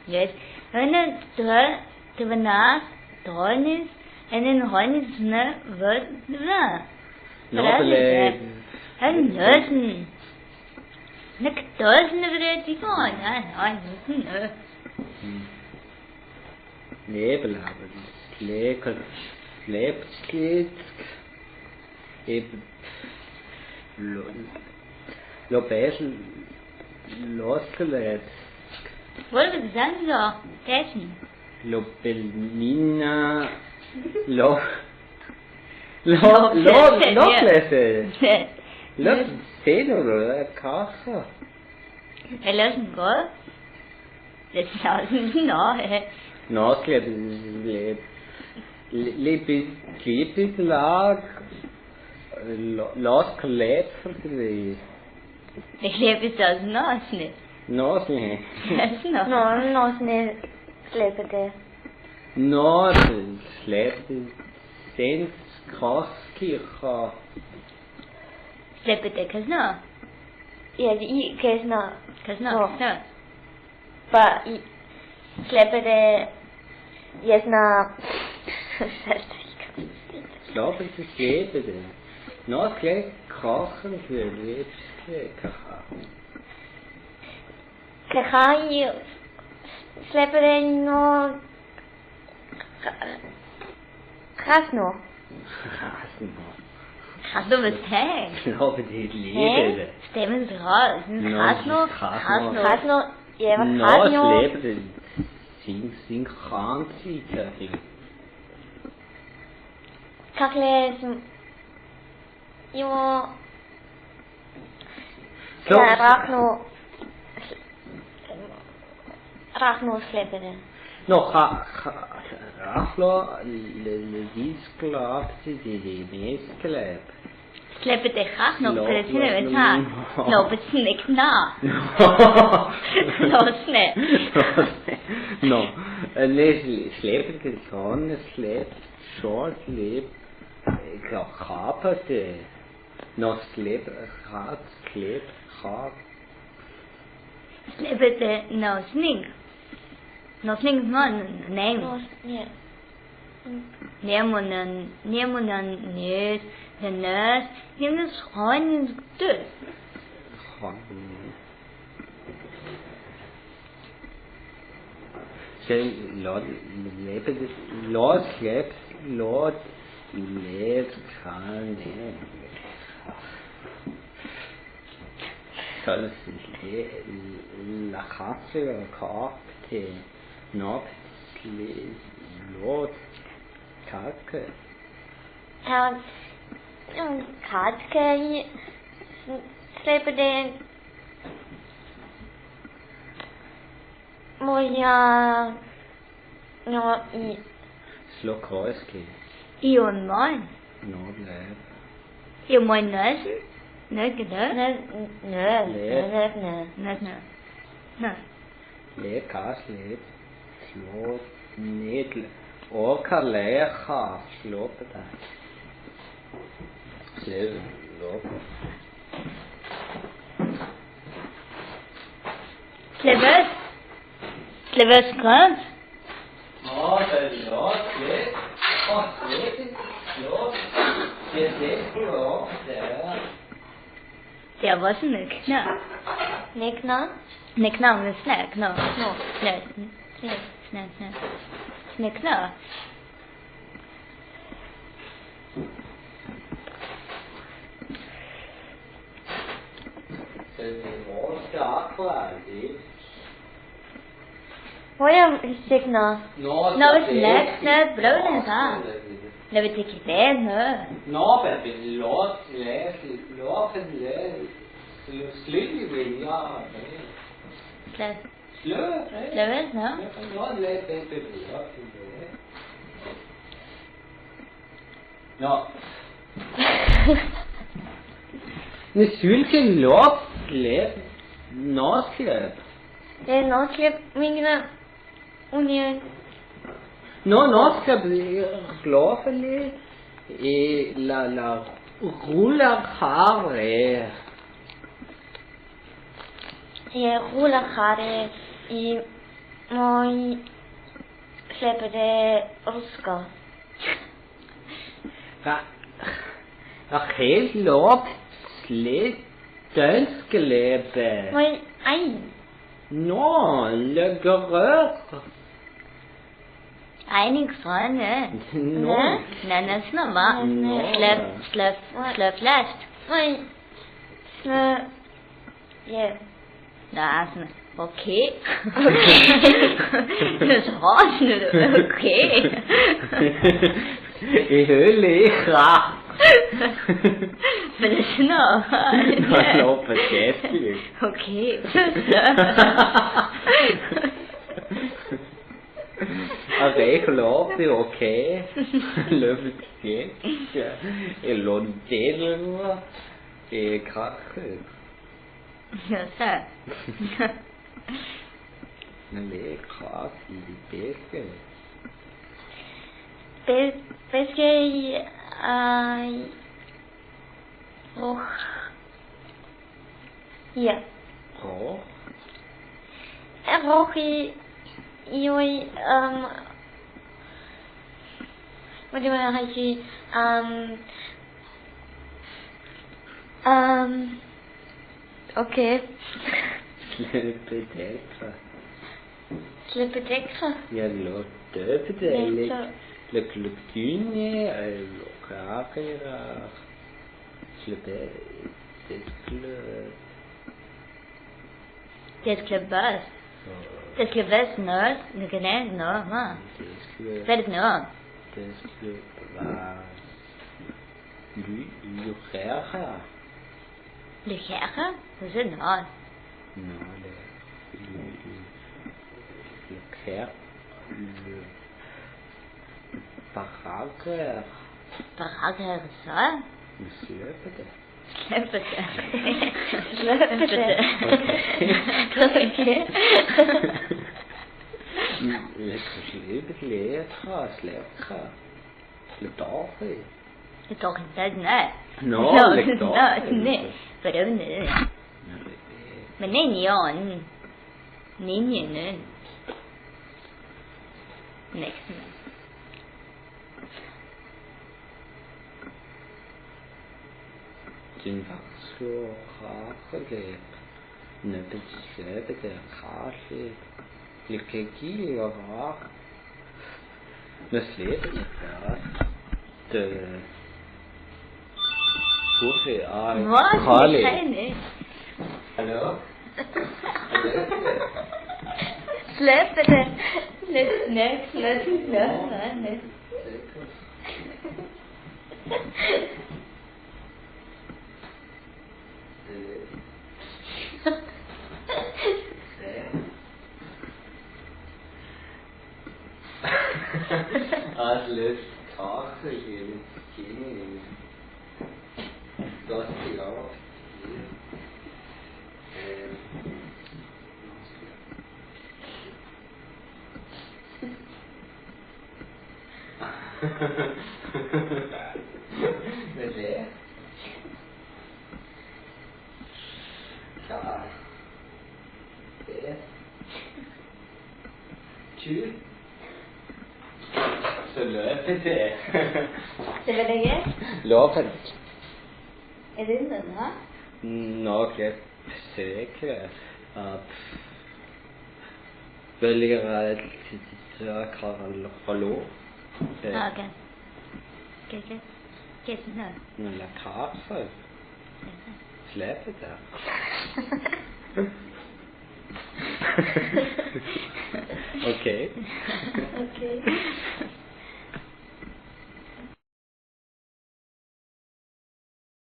Yes. And then the banana, Tornis, and then Hornis, what? Nobele. And Nussen. Nick doesn't have it on. I know. Nebel haben. Lecker. Lebenslied. Eben. Lobesel. Losgelegt. What was that so? Dessen. Lobelnina. Loklese. Lop Pedro, Kacha. Lassen go. Das lassen noch. Nasleb. Lipis lag. Las Kaleb verdreht. Ich lebe das noch nicht. Nasle. Das noch. Nos ne slepete. Nasle. Slepte. Sens Kaskircha. Lebe det kasno. Ja, I kesna. Kasno. Oh. No. Pa I slepete. Jesna. Ich glaube, es ist Leben. Nasle Kachen für Lebensle. Kachai slepete no. Krasno. Hast du was hey? Ich glaube, die Leben. Stemmen raus. Krasno. Krasno. Ja, was Nas Krasno? Leben. Sing Khanzi. Kakles. Imo. So. Rachno slepete. No, Rachlo, le Disklab, die Mesklab. Lebe det kasno. För det är väl så. No, but snick na. No, snick. No, ne, slept getan, slept, short, slept, kaperte. No, slept, hat, slept, hat. Lebe det no snick. No snick man name. Nos ne. Nemonen nes, the nurse, him is horn is good. Sen Lord lebt, Lord slept, Lord lebt, kann das la Katze, Kapte, Nob, Lord, Kacke. Katke slepete. Moja. No I. Slokroiski, I on mine. Nord leb. I on mine nurse. No, good. Ne. No. Leb, Kas, leb, Slot, Nedl, Orka, Lecha, Slopeta. Sleb, Lop. Slevers comes. Oh, the Lord, leb, oh, leb, Slot, there. There wasn't a knack. Nekna. Nick now the snack, no. No. Snack. Snack now. Moja signa. No, it's snack, blown as that. Never take it there, no. No, but the Lord, Slippery will ja. Slövers, no? No. Ne sylke lop slep. Noslep. Noslep mingna. Unje. No, noslep slopele. Et la roule hare. Je rula hare I må slippe det Oskar. Ja, helt lov. Slitt dødsgelebe. Må ei. Nå, løggerør. Einig Sonne. Nå. Nana Snabba. Nå. Sløp last. Må slå. Ja. Da er sådan, okay. Sådan, okay. I høle i kraft. Men det er sådan noget. Nå, lov på kæft. Okay. Og det lov, det er okay. Løbet kæft. Eller det er kraftigt. Ja, så. Men det er kraft i det bedste. Beske i roh. Ja. Roh? Roh i vad det var här i okej. Släppetekra. Släpper extra. Ja, låt döpedelig. Luklyne, lokakera. Släppetekla. Det skal bøs. Det skal være snød. Det kan være snød, hva? Hvad er det snød? Det skal være lukære. Lykære? Hvad er det snød? Nå, det lukære. Barakker. Barakker så? Slæpper det. Slæpper det. Släpper det. Okej. Släpper lätra, släpper. Släpper. Det går inte snö. Nå, Nej, för det är nu. Men nej, neon. Ninja nu. Next. Den vakslo krakelep. Nøbbet slæbet er krakelep. Likegi og rak. Nå slæbet er klart. Det... Hvorfor er Vad är det? Hallo? Släpper det. Nej. Alles Tache hier mit Skinny. Das ist auch. Med det. Ja. Det. Tjur. Så løper det. Det var det. Løper. Är det inte det? Nå, jeg sikker at velgere til hallo. Okej. Okej. Okej, snö. Men la kaffe. Släpper det. Okej. Okej.